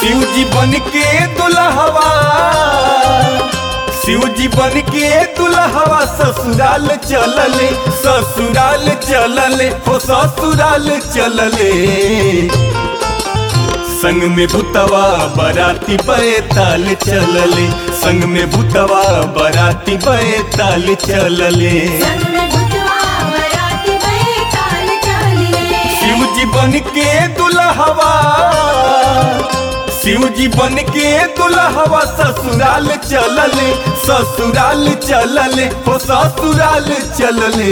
शिव जी बन के दुल्हवा, शिव जी बन के दुल्हवा ससुराल चलले, ससुराल चलले हो ससुराल चलले। संग में भूतवा बराती बैताल चलले, संग में भूतवा बराती बैताल चलले। शिव जी बन के दुल्हवा, शिव जी बन के दुल्हवा ससुराल चलले, ससुराल चलले हो ससुराल चलले।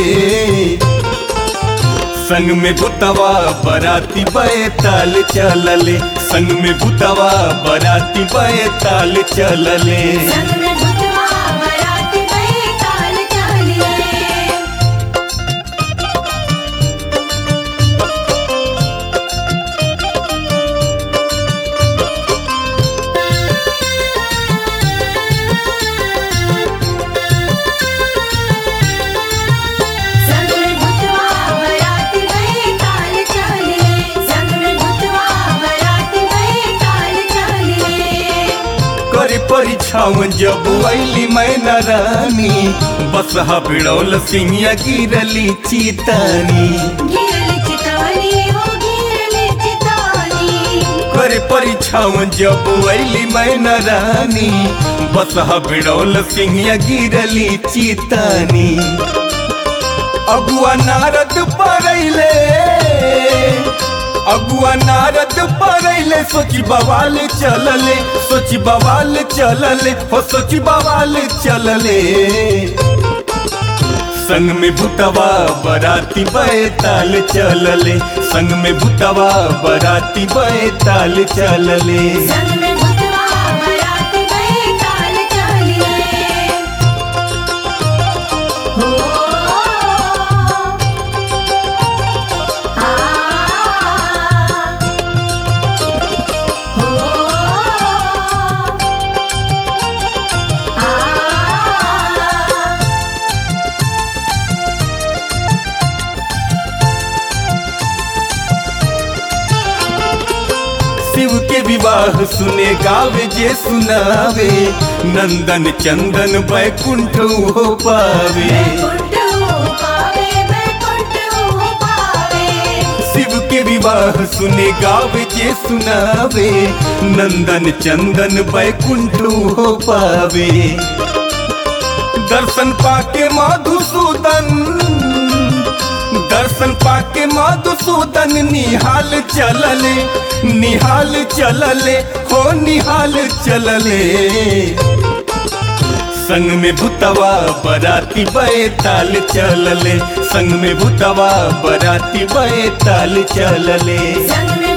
संग में भूतवा बराती बैताल चलले, संग में भूतवा बराती बैताल चलले। परीक्षाओं जब अली मैना रानी, बसहा बिड़ौल सिंहिया गिरली चितानी। करे परीक्षाओं जब अली मैना रानी, बसहा बिड़ौल सिंहिया गिरली चितानी। अगुआ नारद परैले, अगुआ नारद परैले, सोची बवाल चलले, सोची बवाल चलले हो सोची बवाल चलले। संग में भूतवा बराती बैताल चलले, संग में भूतवा बराती बैताल चलले। शिव के विवाह सुने गावे जे सुनावे, नंदन चंदन बैकुंठ हो पावे। शिव के विवाह सुने गावे जे सुनावे, नंदन चंदन बैकुंठ हो पावे। दर्शन पाके मधुसूदन, दर्शन पाके मधुसूदन निहाल चलले, निहाल चलले हो निहाल चलले। संग में भूतवा बराती बैताल चलले, संग में भूतवा बराती बैताल चलले।